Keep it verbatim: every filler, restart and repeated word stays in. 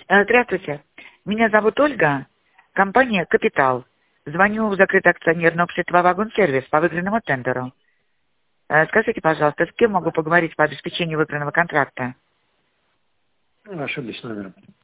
Э, Здравствуйте. Меня зовут Ольга. Компания «Капитал». Звоню в закрытое акционерное общество «Вагон-сервис» по выигранному тендеру. Э, Скажите, пожалуйста, с кем могу поговорить по обеспечению выигранного контракта? Ошиблись номером.